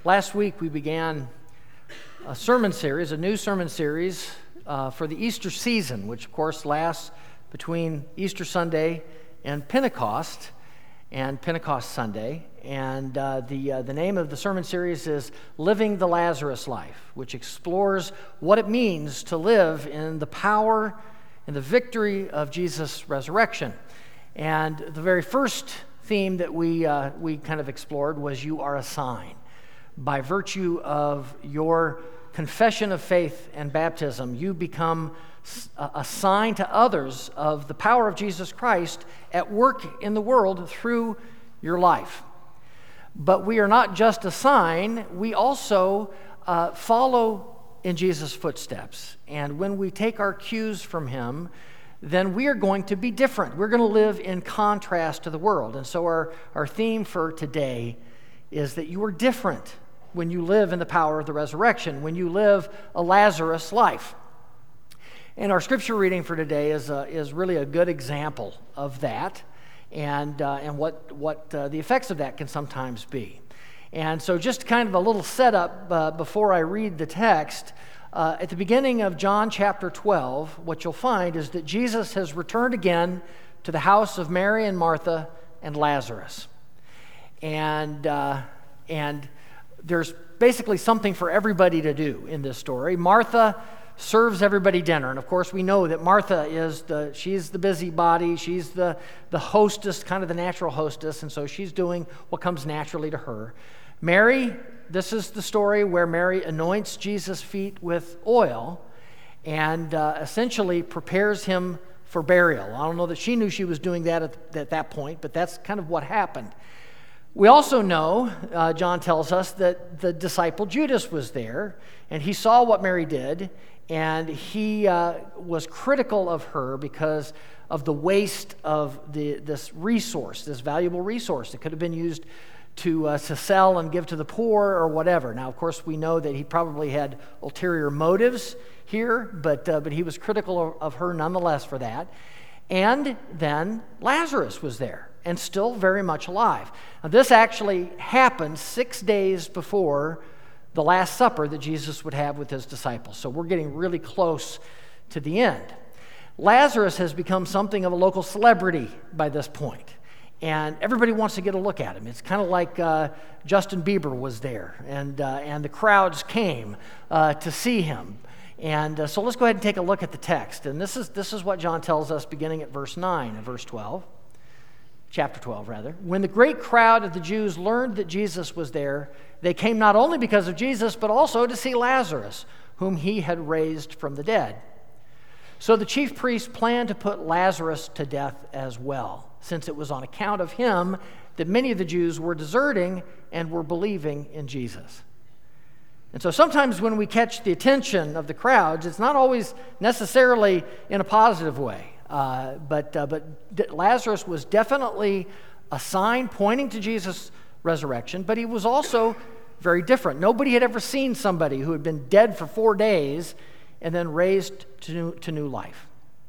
Last week we began a new sermon series for the Easter season, which of course lasts between Easter Sunday and Pentecost Sunday. And the name of the sermon series is Living the Lazarus Life, which explores what it means to live in the power and the victory of Jesus' resurrection. And the very first theme that we kind of explored was you are a sign. By virtue of your confession of faith and baptism, you become a sign to others of the power of Jesus Christ at work in the world through your life. But we are not just a sign, we also follow in Jesus' footsteps. And when we take our cues from him, then we are going to be different. We're going to live in contrast to the world. And so our theme for today is that you are different when you live in the power of the resurrection, when you live a Lazarus life. And our scripture reading for today is really a good example of that and what the effects of that can sometimes be. And so just kind of a little setup before I read the text. At the beginning of John chapter 12, what you'll find is that Jesus has returned again to the house of Mary and Martha and Lazarus. And there's basically something for everybody to do in this story. Martha serves everybody dinner. And of course, we know that Martha she's the busybody, she's the hostess, kind of the natural hostess, and so she's doing what comes naturally to her. Mary, this is the story where Mary anoints Jesus' feet with oil and essentially prepares him for burial. I don't know that she knew she was doing that at that point, but that's kind of what happened. We also know, John tells us, that the disciple Judas was there, and he saw what Mary did, and he was critical of her because of the waste of this valuable resource that could have been used to sell and give to the poor or whatever. Now, of course, we know that he probably had ulterior motives here, but he was critical of her nonetheless for that. And then Lazarus was there and still very much alive. Now, this actually happened 6 days before the Last Supper that Jesus would have with his disciples. So we're getting really close to the end. Lazarus has become something of a local celebrity by this point. And everybody wants to get a look at him. It's kind of like Justin Bieber was there, and the crowds came to see him. And so let's go ahead and take a look at the text. And this is what John tells us beginning at verse 9 of chapter 12 rather. When the great crowd of the Jews learned that Jesus was there, they came not only because of Jesus, but also to see Lazarus, whom he had raised from the dead. So the chief priests planned to put Lazarus to death as well, since it was on account of him that many of the Jews were deserting and were believing in Jesus. And so sometimes when we catch the attention of the crowds, it's not always necessarily in a positive way. But Lazarus was definitely a sign pointing to Jesus' resurrection, but he was also very different. Nobody had ever seen somebody who had been dead for 4 days and then raised to new life.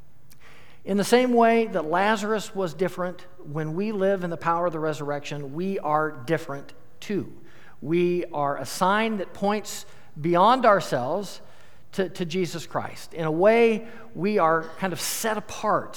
In the same way that Lazarus was different, when we live in the power of the resurrection, we are different too. We are a sign that points beyond ourselves to Jesus Christ. In a way, we are kind of set apart.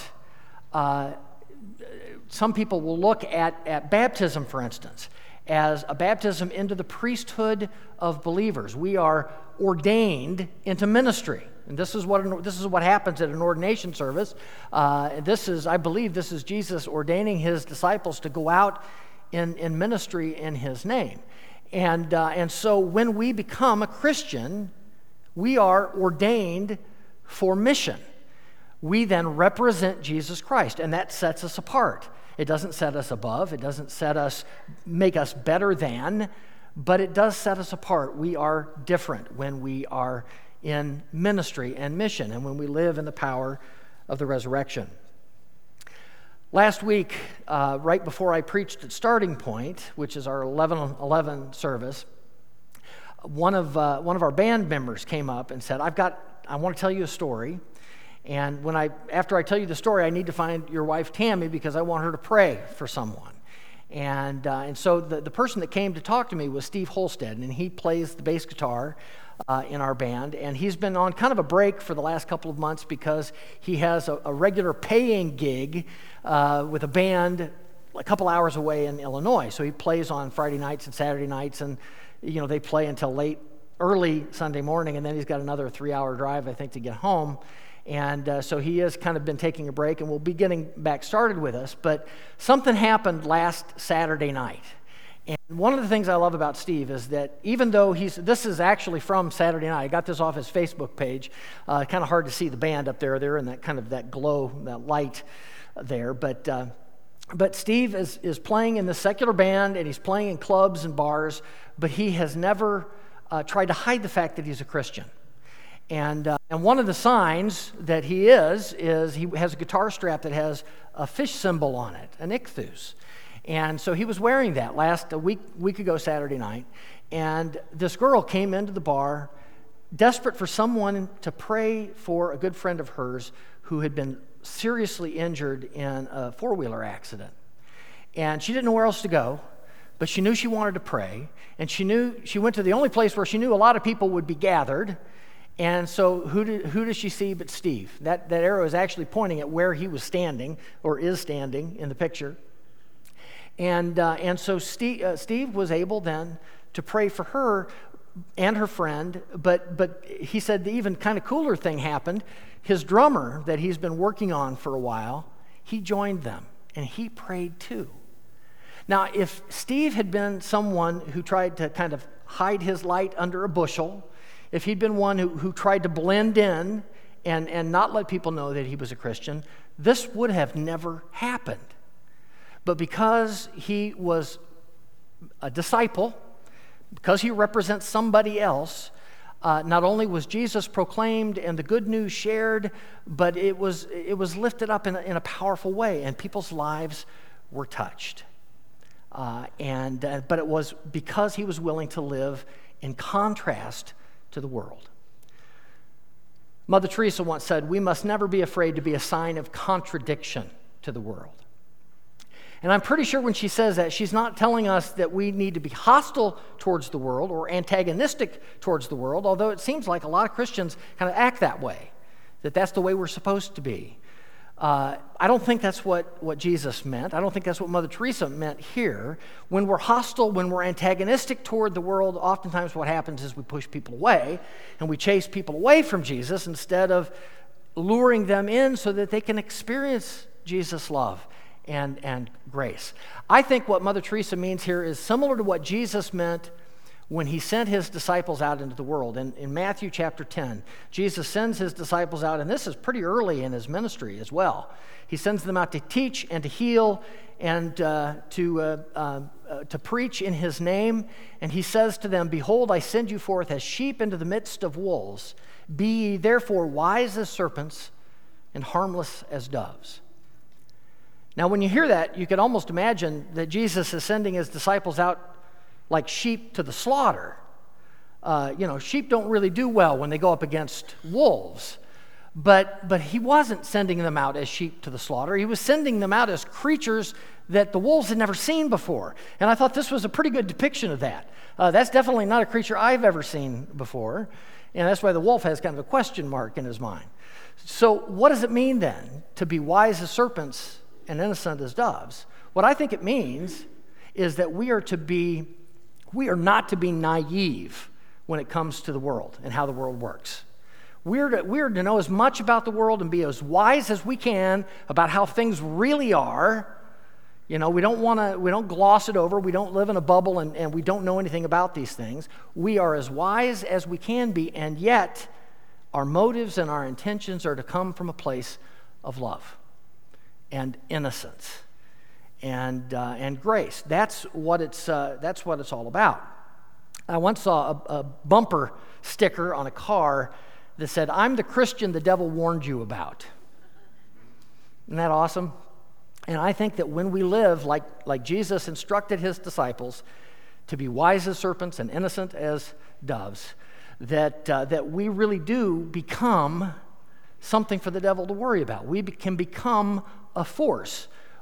Some people will look at baptism, for instance, as a baptism into the priesthood of believers. We are ordained into ministry. And this is what happens at an ordination service. I believe this is Jesus ordaining his disciples to go out in ministry in his name. And so when we become a Christian, we are ordained for mission. We then represent Jesus Christ, and that sets us apart. It doesn't set us above. It doesn't make us better than, but it does set us apart. We are different when we are in ministry and mission, and when we live in the power of the resurrection. Last week, right before I preached at Starting Point, which is our 11:11 service, one of our band members came up and said, I want to tell you a story, and after I tell you the story, I need to find your wife Tammy because I want her to pray for someone. And so the person that came to talk to me was Steve Holstead, and he plays the bass guitar in our band. And he's been on kind of a break for the last couple of months because he has a regular paying gig with a band a couple hours away in Illinois. So he plays on Friday nights and Saturday nights, and they play until early Sunday morning, and then he's got another 3-hour drive, I think, to get home. And so he has kind of been taking a break, and will be getting back started with us. But something happened last Saturday night. And one of the things I love about Steve is that even though this is actually from Saturday night, I got this off his Facebook page. Kind of hard to see the band up there, and that glow, that light there. But Steve is playing in the secular band, and he's playing in clubs and bars, but he has never tried to hide the fact that he's a Christian. And one of the signs that he is he has a guitar strap that has a fish symbol on it, an ichthus. And so he was wearing that a week ago Saturday night, and this girl came into the bar desperate for someone to pray for a good friend of hers who had been seriously injured in a four-wheeler accident. And she didn't know where else to go, but she knew she wanted to pray, and she went to the only place where she knew a lot of people would be gathered. And so who does she see but Steve? That arrow is actually pointing at where he was standing, or is standing in the picture. And so Steve was able then to pray for her and her friend, but he said the even kind of cooler thing happened. His drummer that he's been working on for a while, he joined them, and he prayed too. Now, if Steve had been someone who tried to kind of hide his light under a bushel, if he'd been one who tried to blend in and not let people know that he was a Christian, this would have never happened. But because he was a disciple, because he represents somebody else, not only was Jesus proclaimed and the good news shared, but it was lifted up in a powerful way, and people's lives were touched. But it was because he was willing to live in contrast to the world. Mother Teresa once said, "We must never be afraid to be a sign of contradiction to the world." And I'm pretty sure when she says that, she's not telling us that we need to be hostile towards the world or antagonistic towards the world, although it seems like a lot of Christians kind of act that way, that's the way we're supposed to be. I don't think that's what Jesus meant. I don't think that's what Mother Teresa meant here. When we're hostile, when we're antagonistic toward the world, oftentimes what happens is we push people away, and we chase people away from Jesus instead of luring them in so that they can experience Jesus' love and grace. I think what Mother Teresa means here is similar to what Jesus meant when he sent his disciples out into the world. In Matthew chapter 10, Jesus sends his disciples out, and this is pretty early in his ministry as well. He sends them out to teach and to heal and to preach in his name. And he says to them, "Behold, I send you forth as sheep into the midst of wolves. Be ye therefore wise as serpents and harmless as doves." Now, when you hear that, you could almost imagine that Jesus is sending his disciples out like sheep to the slaughter. Sheep don't really do well when they go up against wolves. But he wasn't sending them out as sheep to the slaughter. He was sending them out as creatures that the wolves had never seen before. And I thought this was a pretty good depiction of that. That's definitely not a creature I've ever seen before. And that's why the wolf has kind of a question mark in his mind. So what does it mean then to be wise as serpents and innocent as doves? What I think it means is that we are not to be naive when it comes to the world and how the world works. We're to know as much about the world and be as wise as we can about how things really are. We don't gloss it over. We don't live in a bubble and we don't know anything about these things. We are as wise as we can be, and yet our motives and our intentions are to come from a place of love and innocence and grace. That's what it's all about. I once saw a bumper sticker on a car that said, "I'm the Christian the devil warned you about." Isn't that awesome? And I think that when we live like Jesus instructed his disciples to be wise as serpents and innocent as doves, that we really do become something for the devil to worry about. We can become a force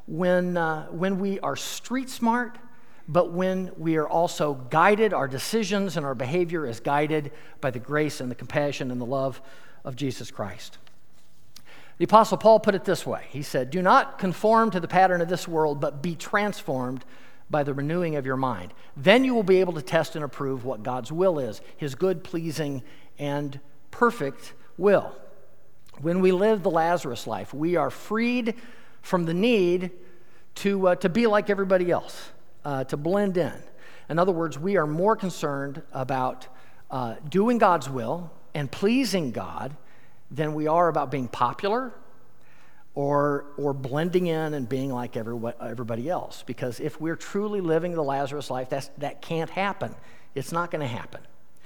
when we are street smart, but when we are also guided, our decisions and our behavior is guided by the grace and the compassion and the love of Jesus Christ. The Apostle Paul put it this way. He said, "Do not conform to the pattern of this world, but be transformed by the renewing of your mind. Then you will be able to test and approve what God's will is, his good, pleasing, and perfect will." When we live the Lazarus life, we are freed from the need to be like everybody else, to blend in. In other words, we are more concerned about doing God's will and pleasing God than we are about being popular or blending in and being like everybody else. Because if we're truly living the Lazarus life, that can't happen. It's not going to happen.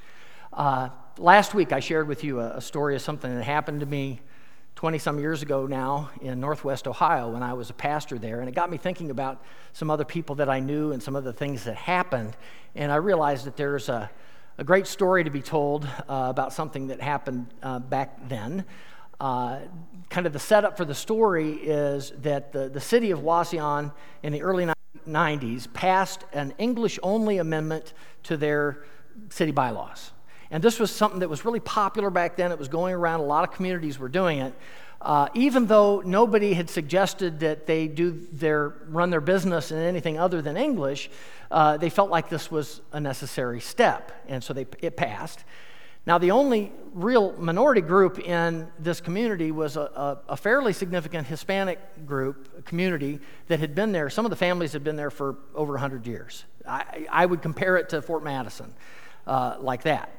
Last week I shared with you a story of something that happened to me 20-some years ago now in Northwest Ohio when I was a pastor there, and it got me thinking about some other people that I knew and some of the things that happened, and I realized that there's a great story to be told about something that happened back then. Kind of the setup for the story is that the city of Wauseon in the early 90s passed an English-only amendment to their city bylaws. And this was something that was really popular back then. It was going around. A lot of communities were doing it. Even though nobody had suggested that they run their business in anything other than English, they felt like this was a necessary step. And so it passed. Now, the only real minority group in this community was a fairly significant Hispanic community that had been there. Some of the families had been there for over 100 years. I would compare it to Fort Madison, like that.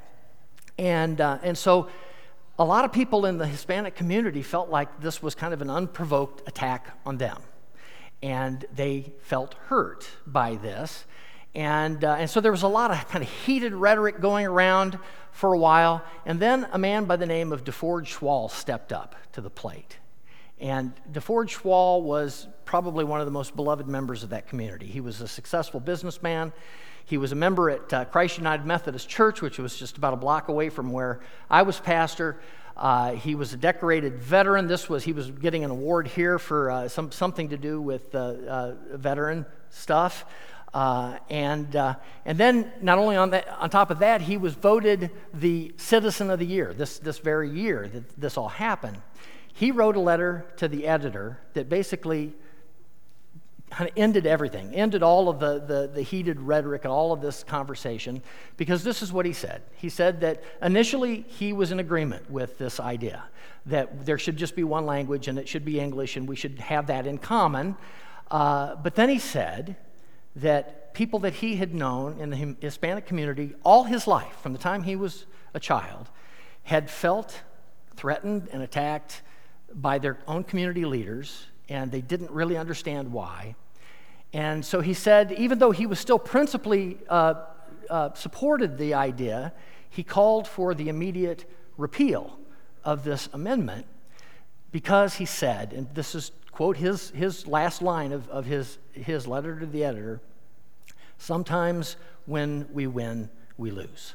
And so a lot of people in the Hispanic community felt like this was kind of an unprovoked attack on them. And they felt hurt by this. And so there was a lot of kind of heated rhetoric going around for a while. And then a man by the name of DeFord Schwall stepped up to the plate. And DeFord Schwall was probably one of the most beloved members of that community. He was a successful businessman. He was a member at Christ United Methodist Church, which was just about a block away from where I was pastor. He was a decorated veteran. He was getting an award here for something to do with veteran stuff. And then not only on top of that, he was voted the Citizen of the Year this very year that this all happened. He wrote a letter to the editor that basically kind of ended everything, ended all of the heated rhetoric and all of this conversation, because this is what he said. He said that initially he was in agreement with this idea, that there should just be one language and it should be English and we should have that in common. But then he said that people that he had known in the Hispanic community all his life, from the time he was a child, had felt threatened and attacked by their own community leaders, and they didn't really understand why. And so he said, even though he was still principally supported the idea, he called for the immediate repeal of this amendment because he said, and this is, quote, his last line of his letter to the editor, "Sometimes when we win, we lose."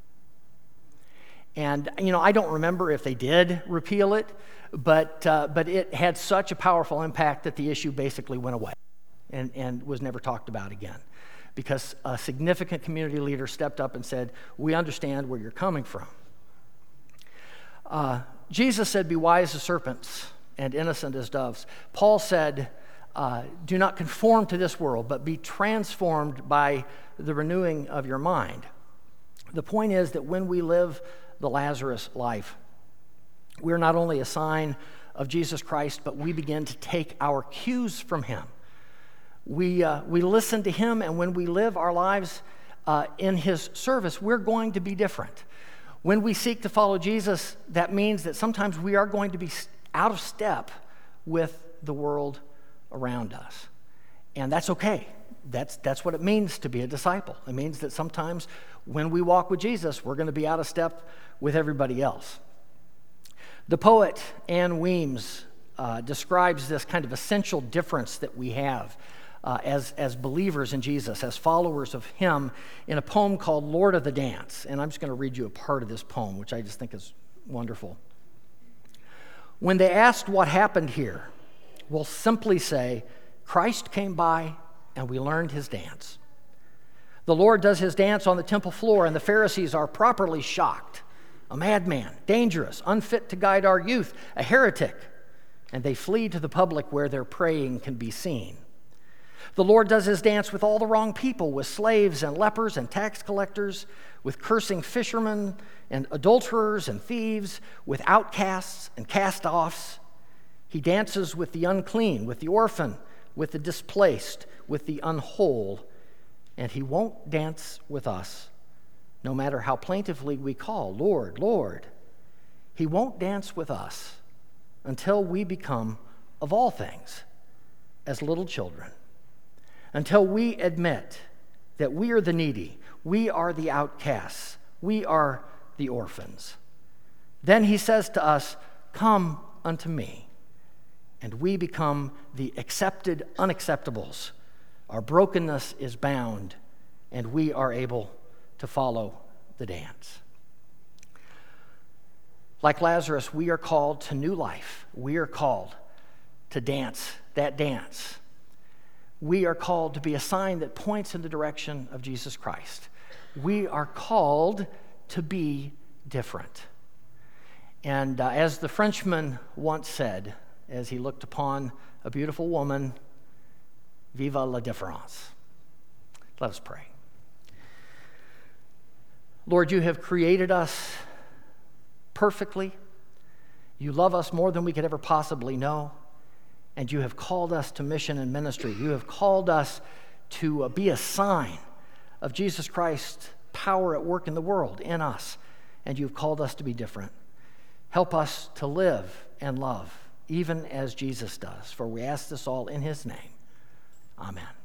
And, I don't remember if they did repeal it, but it had such a powerful impact that the issue basically went away and was never talked about again, because a significant community leader stepped up and said, "We understand where you're coming from." Jesus said, "Be wise as serpents and innocent as doves." Paul said, "Do not conform to this world, but be transformed by the renewing of your mind." The point is that when we live the Lazarus life, we're not only a sign of Jesus Christ, but we begin to take our cues from him. We listen to him, and when we live our lives in his service, we're going to be different. When we seek to follow Jesus, that means that sometimes we are going to be out of step with the world around us. And that's okay. That's what it means to be a disciple. It means that sometimes when we walk with Jesus, we're going to be out of step with everybody else. The poet Anne Weems describes this kind of essential difference that we have as believers in Jesus, as followers of him, in a poem called Lord of the Dance. And I'm just going to read you a part of this poem, which I just think is wonderful. "When they asked what happened here, we'll simply say, Christ came by and we learned his dance. The Lord does his dance on the temple floor, and the Pharisees are properly shocked. A madman, dangerous, unfit to guide our youth, a heretic. And they flee to the public where their praying can be seen. The Lord does his dance with all the wrong people, with slaves and lepers and tax collectors, with cursing fishermen and adulterers and thieves, with outcasts and cast-offs. He dances with the unclean, with the orphan, with the displaced, with the unwhole, and he won't dance with us, no matter how plaintively we call, Lord, Lord. He won't dance with us until we become, of all things, as little children, until we admit that we are the needy, we are the outcasts, we are the orphans. Then he says to us, come unto me, and we become the accepted unacceptables. Our brokenness is bound, and we are able to follow the dance. Like Lazarus, we are called to new life. We are called to dance that dance. We are called to be a sign that points in the direction of Jesus Christ. We are called to be different. And as the Frenchman once said, as he looked upon a beautiful woman, vive la différence. Let us pray. Lord, you have created us perfectly. You love us more than we could ever possibly know. And you have called us to mission and ministry. You have called us to be a sign of Jesus Christ's power at work in the world, in us. And you've called us to be different. Help us to live and love, even as Jesus does. For we ask this all in his name. Amen.